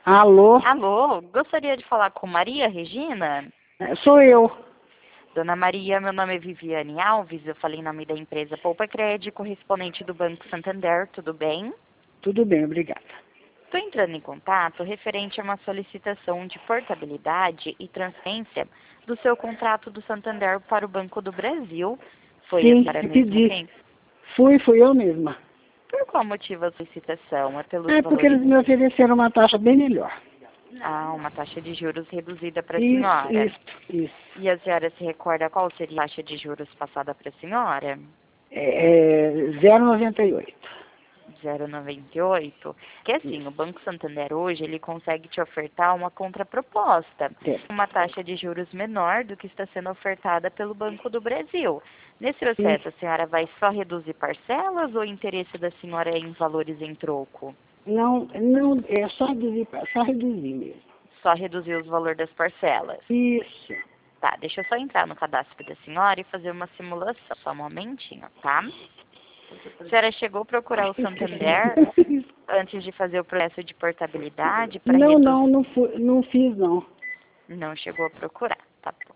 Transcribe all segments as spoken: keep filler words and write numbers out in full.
Alô? Alô, gostaria de falar com Maria Regina? É, Sou eu. Dona Maria, meu nome é Viviane Alves, eu falei em nome da empresa Poupa Crédito, correspondente do Banco Santander, tudo bem? Tudo bem, obrigada. Estou entrando em contato referente a uma solicitação de portabilidade e transferência do seu contrato do Santander para o Banco do Brasil. Foi Sim, para eu mesmo pedi. quem? Fui, fui eu mesma. Por qual motivo a solicitação? É pelos É porque valores? eles me ofereceram uma taxa bem melhor. Ah, uma taxa de juros reduzida para a Isso, senhora. isso, isso. E a senhora se recorda qual seria a taxa de juros passada para a senhora? É, é zero vírgula noventa e oito. zero vírgula noventa e oito. Que assim, Isso. o Banco Santander hoje, ele consegue te ofertar uma contraproposta, Certo. uma taxa de juros menor do que está sendo ofertada pelo Banco do Brasil. Nesse Sim. processo, a senhora vai só reduzir parcelas ou o interesse da senhora é em valores em troco? Não, não, é só reduzir, só reduzir mesmo. Só reduzir os valores das parcelas? Isso. Tá, deixa eu só entrar no cadastro da senhora e fazer uma simulação. Só um momentinho, tá? A senhora chegou a procurar o Santander antes de fazer o processo de portabilidade para Não, reduzir? não, não, fui, não fiz não. Não chegou a procurar, tá bom.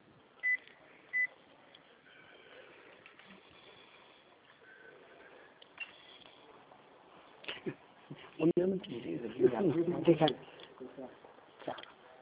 O meu não precisa. Obrigada. Tchau.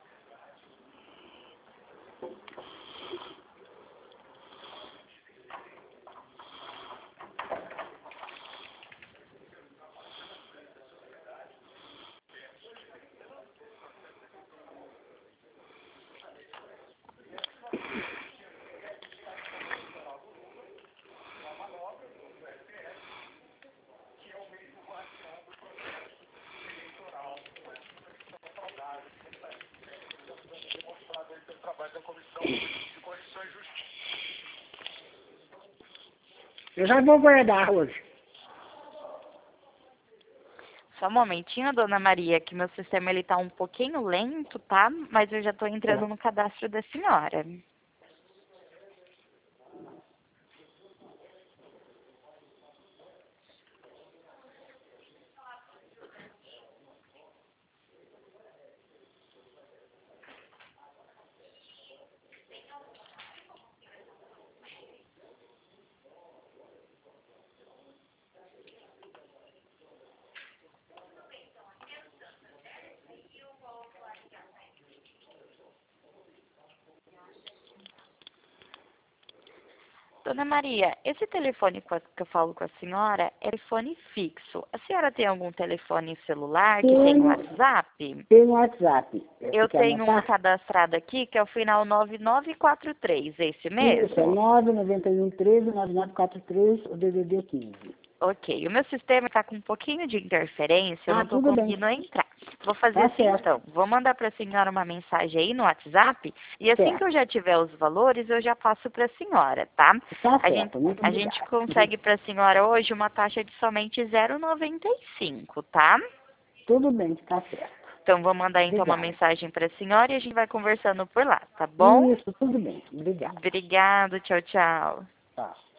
Eu já vou guardar hoje. Só um momentinho, dona Maria, que meu sistema ele tá um pouquinho lento, tá? Mas eu já tô entrando no cadastro da senhora. Dona Maria, esse telefone que eu falo com a senhora é telefone fixo. A senhora tem algum telefone celular que tem Tenho, WhatsApp? tenho WhatsApp. Eu Você quer tenho um anotar? cadastrado aqui que é o final nove nove quatro três, é esse Isso, é mesmo? nove nove um treze nove nove quatro três, o D D D quinze. Ok, o meu sistema está com um pouquinho de interferência, eu não Ah, estou tudo bem. conseguindo entrar. Vou fazer Tá assim certo. então, vou mandar para a senhora uma mensagem aí no WhatsApp e assim que Certo. eu já tiver os valores eu já passo para a senhora, tá? Tá A gente, certo, muito a gente obrigada. consegue para a senhora hoje uma taxa de somente zero vírgula noventa e cinco, tá? Tudo bem, tá certo. Então vou mandar então uma Obrigada. mensagem para a senhora e a gente vai conversando por lá, tá bom? Isso, tudo bem. Obrigada. Obrigado, tchau, tchau. Tá.